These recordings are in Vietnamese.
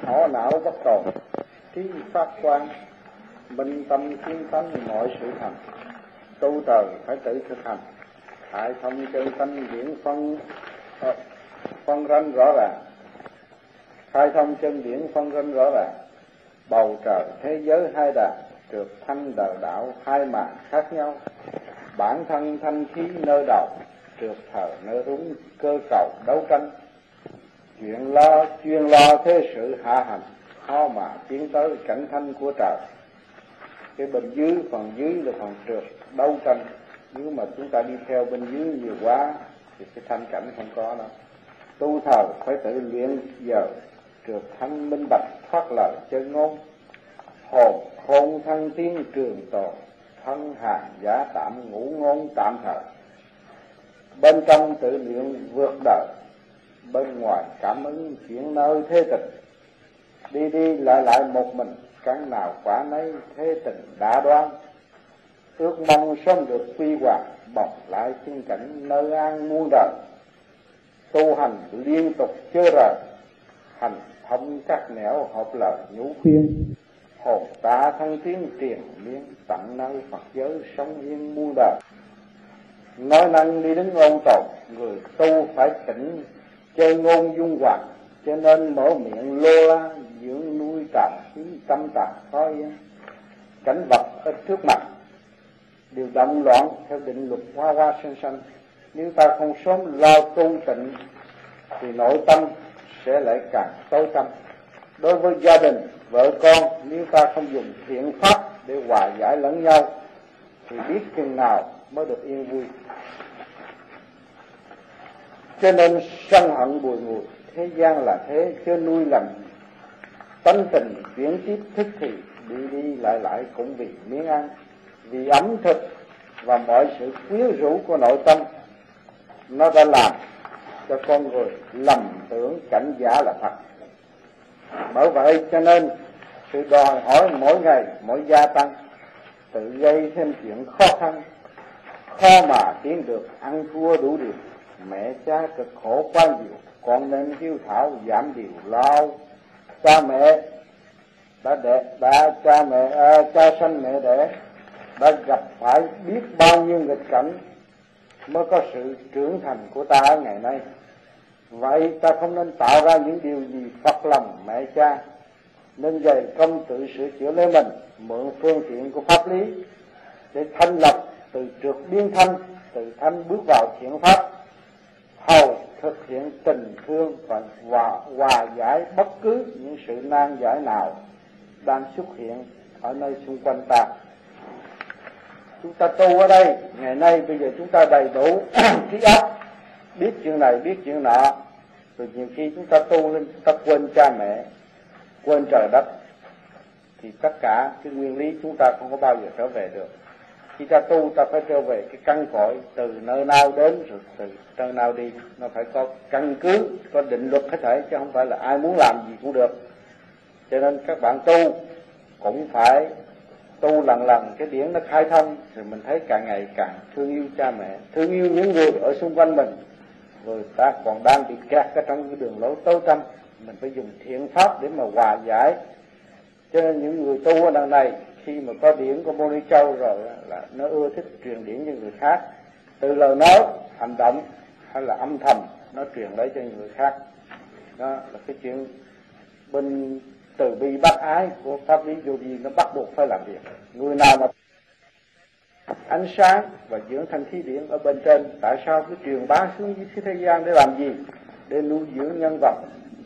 ảo não bất tồn, trí phát quang, minh tâm kiến tánh mọi sự thành. Tu trời phải tự thực hành, hại thông chân tánh điển phân ranh rõ ràng, khai thông chân điển phân ranh rõ ràng. Bầu trời thế giới hai đàn, trượt thanh đời đạo hai màn khác nhau. Bản thân thanh khí nơi đầu, trượt thờ nơi đúng cơ cầu đấu tranh. Chuyên lo thế sự hạ hành, khó mà tiến tới cảnh thanh của trời. Cái bên dưới, phần dưới là phần trượt đấu tranh. Nếu mà chúng ta đi theo bên dưới nhiều quá thì cái thanh cảnh không có đâu. Tu thờ phải tự luyện giờ, trượt thanh minh bạch thoát lời chân ngôn. Hồn khôn thăng tiến trường tồn, thân hàng giả tạm ngũ ngôn tạm thời. Bên trong tự luyện vượt đời, bên ngoài cảm ứng chuyển nơi thế tình. Đi đi lại lại một mình, cắn nào quả nấy thế tình đã đoán. Ước mong sớm được quy hoàng, bọc lại sinh cảnh nơi an muôn đời. Tu hành liên tục chưa rời, hành thông các nẻo hợp lời nhũ khuyên. Hồn ta thân tiến triền miên, tận nơi Phật giới sống yên muôn đời. Nói năng đi đứng ôn tồn, người tu phải tỉnh chơi ngôn dung hoàng. Cho nên mở miệng lô la, dưỡng nuôi tạm khí tâm tạp khó yên. Cảnh vật ở trước mặt đều động loạn theo định luật hoa hoa xanh xanh. Nếu ta không sớm lo tu tịnh thì nội tâm sẽ lại càng tối tăm. Đối với gia đình, vợ con, nếu ta không dùng thiện pháp để hòa giải lẫn nhau thì biết chừng nào mới được yên vui. Cho nên sân hận bùi ngùi, thế gian là thế chứ nuôi làm gì. Tánh tình chuyển tiếp thức thì đi đi lại lại cũng vì miếng ăn, vì ẩm thực và mọi sự quyến rũ của nội tâm. Nó đã làm cho con người lầm tưởng cảnh giả là thật. Bởi vậy cho nên sự đòi hỏi mỗi ngày mỗi gia tăng, tự gây thêm chuyện khó khăn, khó mà tiến được ăn thua đủ điều. Mẹ cha cực khổ quá nhiều, con nên hiếu thảo giảm điều lao. Cha mẹ cha sanh mẹ đẻ đã gặp phải biết bao nhiêu nghịch cảnh mới có sự trưởng thành của ta ở ngày nay. Vậy ta không nên tạo ra những điều gì phật lòng mẹ cha, nên dày công tự sửa chữa lấy mình, mượn phương tiện của pháp lý để thanh lập từ trượt biến thanh, từ thanh bước vào thiện pháp, hầu thực hiện tình thương và hòa giải bất cứ những sự nan giải nào đang xuất hiện ở nơi xung quanh ta. Chúng ta tu ở đây ngày nay bây giờ chúng ta đầy đủ trí óc, biết chuyện này biết chuyện nọ, rồi nhiều khi chúng ta tu lên chúng ta quên cha mẹ, quên trời đất, thì tất cả cái nguyên lý chúng ta không có bao giờ trở về được. Khi ta tu ta phải trở về cái căn cội, từ nơi nào đến rồi từ nơi nào đi, nó phải có căn cứ, có định luật hết thảy, chứ không phải là ai muốn làm gì cũng được. Cho nên các bạn tu cũng phải tu lần lần cái điển nó khai thông, rồi mình thấy càng ngày càng thương yêu cha mẹ, thương yêu những người ở xung quanh mình. Rồi ta còn đang bị kẹt ở trong cái đường lối tối tăm, mình phải dùng thiện pháp để mà hòa giải. Cho nên những người tu ở đằng này khi mà có điển của Mô Ni Châu rồi là nó ưa thích truyền điển cho người khác, từ lời nói, hành động hay là âm thầm nó truyền lấy cho người khác. Đó là cái chuyện bên từ bi bác ái của pháp lý vô vi, nó bắt buộc phải làm việc. Người nào mà ánh sáng và dưỡng thanh khí điển ở bên trên, tại sao cứ truyền bá xuống dưới thế gian để làm gì? Để nuôi dưỡng nhân vật.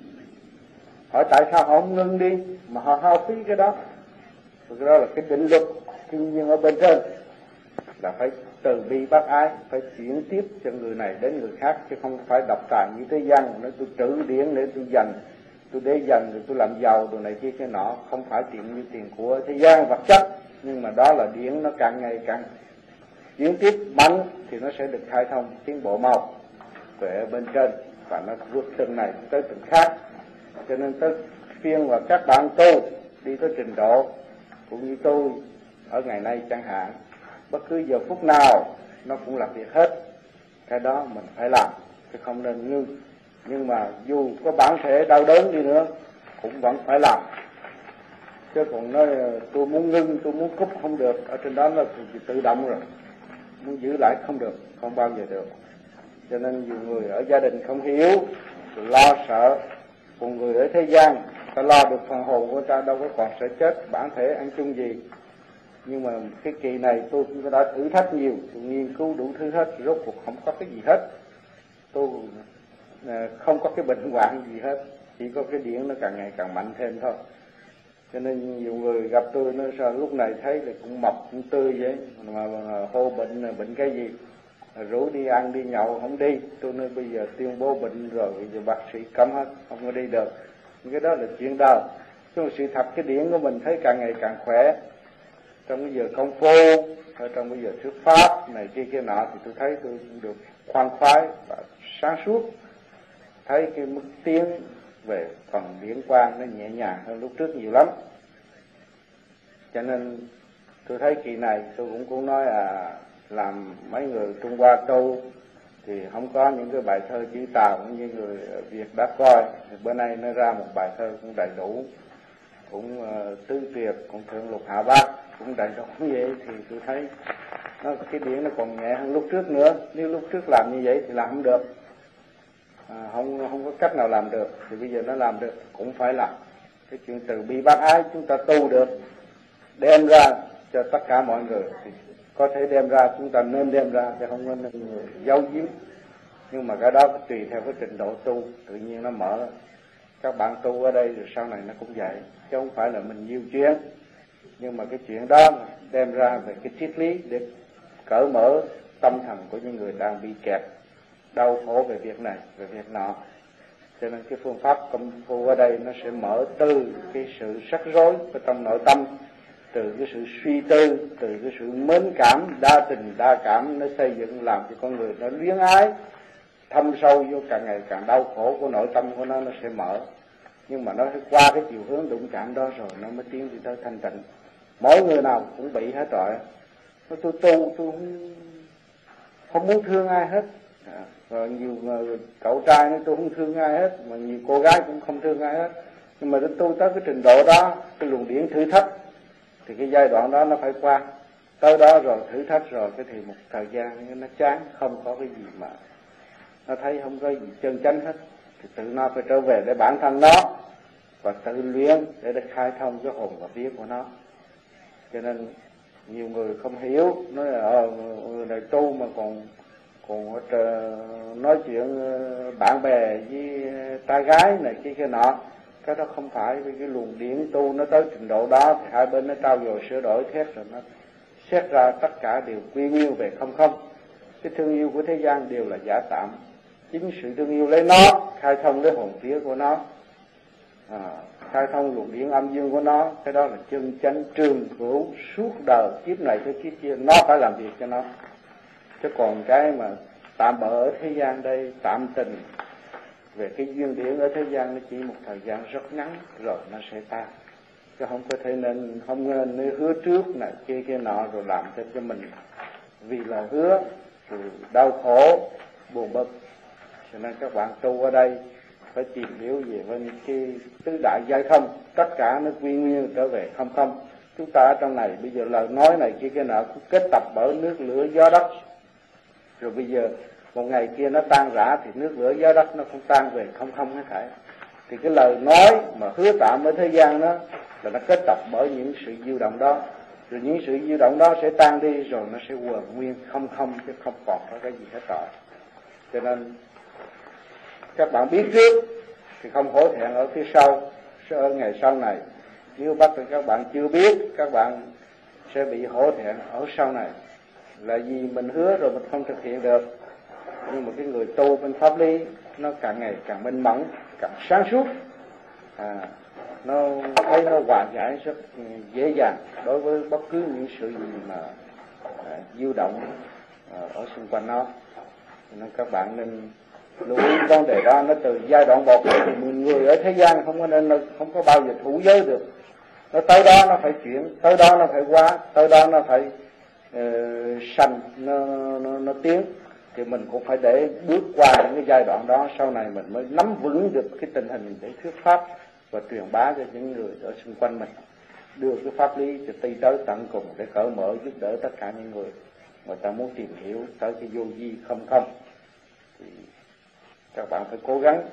Hỏi tại sao họ không ngưng đi mà họ hao phí cái đó? Thực ra là cái định luật thiên nhiên ở bên trên là phải từ bi bác ái, phải chuyển tiếp cho người này đến người khác, chứ không phải độc tài như thế gian nói tôi trữ điển để tôi dành, tôi để dành rồi tôi làm giàu đồ này kia cái nọ. Không phải tiền như tiền của thế gian vật chất, nhưng mà đó là điển nó càng ngày càng chuyển tiếp mạnh thì nó sẽ được khai thông, tiến bộ mau về bên trên, và nó vượt từng này tới từng khác. Cho nên tới phiên và các bạn tu đi tới trình độ cũng như tôi ở ngày nay chẳng hạn, bất cứ giờ phút nào nó cũng làm việc hết. Cái đó mình phải làm chứ không nên ngưng. Nhưng mà dù có bản thể đau đớn đi nữa cũng vẫn phải làm. Chứ còn nói tôi muốn ngưng, tôi muốn cúp không được, ở trên đó là tự động rồi, muốn giữ lại không được, không bao giờ được. Cho nên nhiều người ở gia đình không hiểu, lo sợ. Còn người ở thế gian, ta lo được phần hồn của ta, đâu có còn sợ chết, bản thể ăn chung gì. Nhưng mà cái kỳ này tôi cũng đã thử thách nhiều, tôi nghiên cứu đủ thứ hết, rốt cuộc không có cái gì hết. Tôi không có cái bệnh hoạn gì hết, chỉ có cái điển nó càng ngày càng mạnh thêm thôi. Cho nên nhiều người gặp tôi nói sao lúc này thấy là cũng mập cũng tươi vậy mà hô bệnh cái gì, rủ đi ăn đi nhậu không đi. Tôi nói bây giờ tuyên bố bệnh rồi, bây giờ bác sĩ cấm hết, không có đi được. Cái đó là chuyện đời. Chứ sự thật cái điển của mình thấy càng ngày càng khỏe. Trong bây giờ công phu, ở trong bây giờ thuyết pháp này kia nọ thì tôi thấy tôi được khoan khoái và sáng suốt. Thấy cái mức tiến về phần điển quang nó nhẹ nhàng hơn lúc trước nhiều lắm. Cho nên tôi thấy kỳ này tôi cũng nói làm mấy người Trung Hoa tu thì không có những cái bài thơ chữ Tàu như người Việt đã coi. Thì bữa nay nó ra một bài thơ cũng đầy đủ, cũng tứ tuyệt, cũng thượng lục hạ bát, cũng đầy đủ như vậy. Thì tôi thấy cái điển nó còn nhẹ hơn lúc trước nữa. Nếu lúc trước làm như vậy thì làm không được, không có cách nào làm được. Thì bây giờ nó làm được cũng phải làm. Cái chuyện từ bi bác ái chúng ta tu được, đem ra cho tất cả mọi người thì có thể đem ra, chúng ta nên đem ra chứ không nên giấu giếm. Nhưng mà cái đó tùy theo cái trình độ tu, tự nhiên nó mở. Các bạn tu ở đây rồi sau này nó cũng vậy, chứ không phải là mình nhiều chuyện. Nhưng mà cái chuyện đó đem ra về cái triết lý để cởi mở tâm thần của những người đang bị kẹt đau khổ về việc này, về việc nọ. Cho nên cái phương pháp công phu ở đây nó sẽ mở từ cái sự rắc rối ở trong nội tâm, từ cái sự suy tư, từ cái sự mến cảm, đa tình đa cảm, nó xây dựng làm cho con người nó luyến ái, thâm sâu vô càng ngày càng đau khổ của nội tâm của nó sẽ mở. Nhưng mà nó phải qua cái chiều hướng đụng chạm đó rồi nó mới tiến đi tới thanh tịnh. Mỗi người nào cũng bị hết rồi. Tôi tu tôi không muốn thương ai hết. Rồi nhiều người, cậu trai nói tôi không thương ai hết, mà nhiều cô gái cũng không thương ai hết. Nhưng mà tôi tới cái trình độ đó, cái luồng điển thử thách, thì cái giai đoạn đó nó phải qua. Tới đó rồi thử thách rồi cái thì một thời gian nó chán, không có cái gì mà nó thấy không có gì chân chánh hết, thì tự nó phải trở về để bản thân nó và tự luyện để khai thông cái hồn và vía của nó. Cho nên nhiều người không hiểu, nói là người này tu mà còn nói chuyện bạn bè với trai gái này kia nọ. Cái đó không phải, vì cái luồng điển tu nó tới trình độ đó thì hai bên nó trao dồi sửa đổi thét rồi nó xét ra tất cả đều quy nguyên về không không. Cái thương yêu của thế gian đều là giả tạm. Chính sự thương yêu lấy nó khai thông lấy hồn vía của nó, khai thông luồng điển âm dương của nó. Cái đó là chân chánh trường cửu suốt đời, kiếp này tới kiếp kia nó phải làm việc cho nó. Chứ còn cái mà tạm bợ ở thế gian đây, tạm tình về cái duyên điển ở thế gian nó chỉ một thời gian rất ngắn rồi nó sẽ tan. Chứ không có thể nên, không nên hứa trước này kia nọ rồi làm cho mình vì là hứa rồi đau khổ buồn bực. Cho nên các bạn tu ở đây phải tìm hiểu về bên cái tứ đại giải không, tất cả nó quy nguyên trở về không không. Chúng ta ở trong này bây giờ lời nói này kia nọ cũng kết tập bởi nước lửa gió đất, rồi bây giờ một ngày kia nó tan rã thì nước lửa gió đất nó không tan về không không hết thảy. Thì cái lời nói mà hứa tạm ở thế gian đó là nó kết tập bởi những sự dao động đó, rồi những sự dao động đó sẽ tan đi rồi nó sẽ quần nguyên không không, chứ không còn có cái gì hết rồi. Cho nên các bạn biết trước thì không hổ thẹn ở phía sau, ở ngày sau này. Nếu bắt được các bạn chưa biết, các bạn sẽ bị hổ thẹn ở sau này. Là vì mình hứa rồi mình không thực hiện được. Nhưng mà cái người tu bên pháp lý nó càng ngày càng minh mẫn, càng sáng suốt, nó thấy nó hòa giải rất dễ dàng đối với bất cứ những sự gì mà dao động ở xung quanh nó. Nên các bạn nên lưu ý vấn đề đó. Nó từ giai đoạn một thì người ở thế gian không có bao giờ thủ giới được. Nó tới đó nó phải chuyển, tới đó nó phải qua, tới đó nó phải sanh, nó tiến. Thì mình cũng phải để bước qua những cái giai đoạn đó, sau này mình mới nắm vững được cái tình hình để thuyết pháp và truyền bá cho những người ở xung quanh mình, đưa cái pháp lý cho đi tới tận cùng để cởi mở giúp đỡ tất cả những người ta muốn tìm hiểu tới cái vô vi không không. Thì các bạn phải cố gắng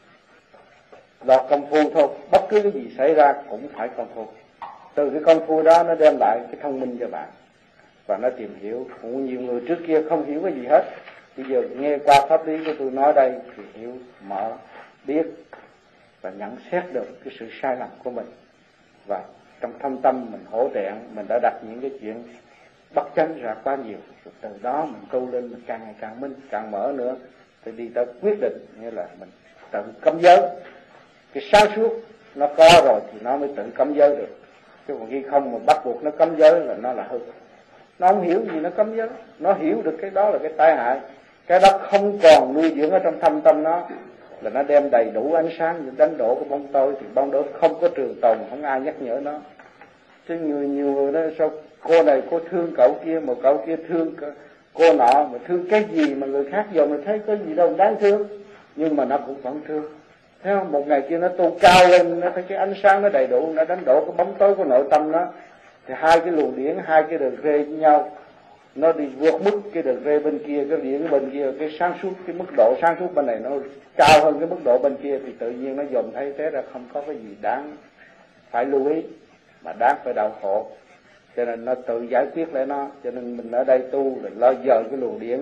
lọt công phu thôi, bất cứ cái gì xảy ra cũng phải công phu. Từ cái công phu đó nó đem lại cái thông minh cho bạn và nó tìm hiểu. Cũng nhiều người trước kia không hiểu cái gì hết, bây giờ nghe qua pháp lý của tôi nói đây thì hiểu, mở, biết và nhận xét được cái sự sai lầm của mình. Và trong thâm tâm mình hổ thẹn, mình đã đặt những cái chuyện bất chánh ra quá nhiều. Rồi từ đó mình tu lên, mình càng ngày càng minh, càng mở nữa, thì đi tới quyết định, nghĩa là mình tự cấm giới. Cái sáng suốt nó có rồi thì nó mới tự cấm giới được. Chứ còn khi không mà bắt buộc nó cấm giới là nó là hư. Nó không hiểu gì nó cấm giới. Nó hiểu được cái đó là cái tai hại. Cái đó không còn nuôi dưỡng ở trong thâm tâm nó, là nó đem đầy đủ ánh sáng đánh đổ cái bóng tối, thì bóng tối không có trường tồn, không ai nhắc nhở nó. Chứ nhiều người đó, sao cô này cô thương cậu kia, mà cậu kia thương cô nọ, mà thương cái gì mà người khác giờ mình thấy có gì đâu đáng thương, nhưng mà nó cũng vẫn thương. Thấy không? Một ngày kia nó tu cao lên, nó thấy cái ánh sáng nó đầy đủ, nó đánh đổ cái bóng tối của nội tâm nó, thì hai cái luồng điển, hai cái đường rê với nhau, nó đi vượt mức cái đường rê bên kia, cái điển bên kia, cái sáng suốt, cái mức độ sáng suốt bên này nó cao hơn cái mức độ bên kia, thì tự nhiên nó dòm thấy thế ra không có cái gì đáng phải lưu ý, mà đáng phải đau khổ. Cho nên nó tự giải quyết lại nó. Cho nên mình ở đây tu là lo dời cái luồng điển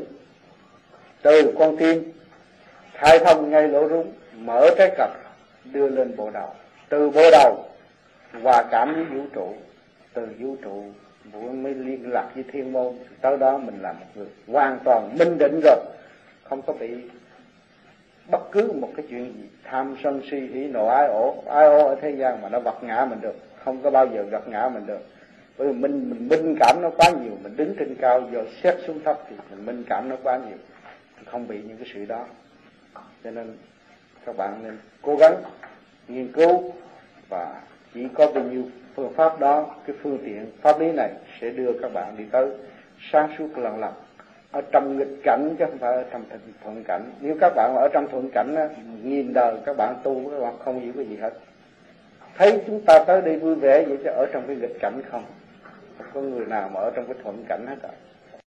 từ con tim khai thông ngay lỗ rúng, mở trái cật, đưa lên bộ đầu, từ bộ đầu hòa cảm với vũ trụ, từ vũ trụ mới liên lạc với thiên môn. Tới đó mình là một người hoàn toàn minh định rồi, không có bị bất cứ một cái chuyện gì tham sân si hỉ nộ ái ố ở thế gian mà nó vật ngã mình được, không có bao giờ vật ngã mình được. Bởi vì mình minh cảm nó quá nhiều, mình đứng trên cao giờ xét xuống thấp thì mình minh cảm nó quá nhiều, không bị những cái sự đó. Cho nên các bạn nên cố gắng nghiên cứu, và chỉ có bao nhiêu phương pháp đó, cái phương tiện pháp lý này sẽ đưa các bạn đi tới sáng suốt lần lần ở trong nghịch cảnh, chứ không phải ở trong thuận cảnh. Nếu các bạn ở trong thuận cảnh á, nhìn đời các bạn tu, các bạn không hiểu cái gì hết. Thấy chúng ta tới đây vui vẻ vậy chứ ở trong cái nghịch cảnh không có người nào mà ở trong cái thuận cảnh hết rồi.